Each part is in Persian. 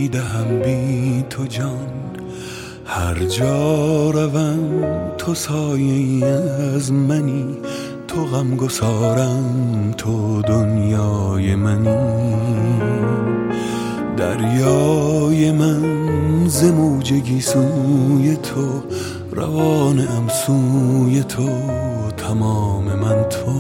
میدهم بی تو جان، هر جا روم تو سایه از منی، تو غمگسارم تو دنیای منی. دریای من ز موج گیسوی تو، روانم سوی تو، تمام من تو.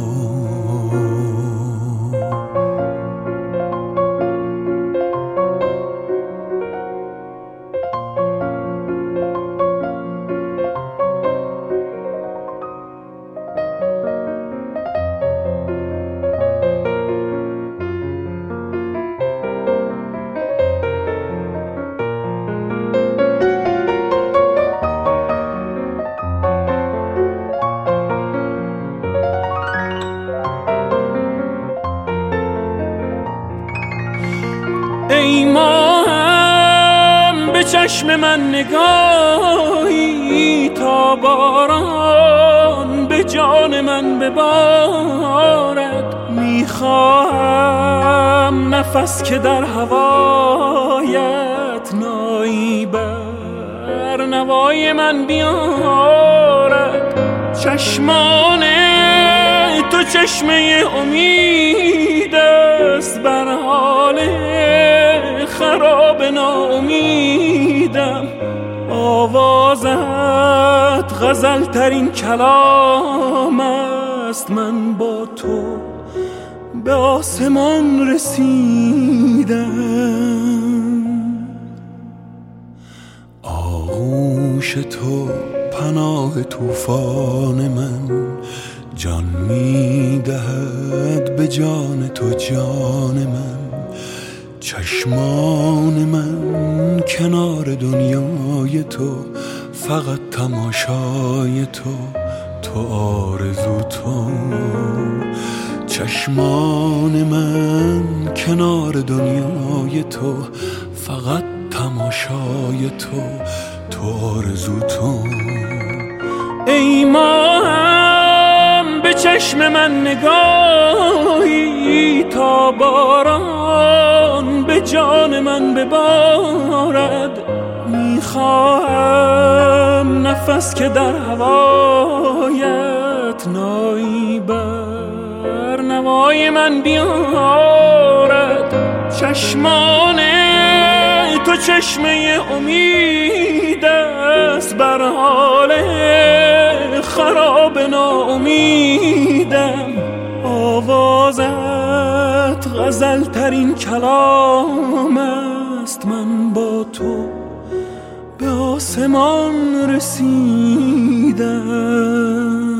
ای ماهم به چشم من نگاهی، تا باران به جان من ببارد. میخواهم نفس که در هوایت نایی بر نوای من بیارد. چشمان تو چشمه امید است، بر حال خراب ناامیدم. آوازت غزل ترین کلام است، من با تو به آسمان رسیدم. آغوش تو پناه طوفان من، جان میدهد به جان تو جان من. چشمان من کنار دنیای تو، فقط تماشای تو، تو آرزو تو. چشمان من کنار دنیای تو، فقط تماشای تو، تو آرزو تو. ای ماهم به چشم من نگاهی، تا باران به جان من ببارد. میخواهم نفس که در هوایت نایی بر نوای من بیارد. چشمان تو چشمه امید است، بر حال خراب ناامیدم. آوازت غزل ترین کلام است، من با تو به آسمان رسیدم.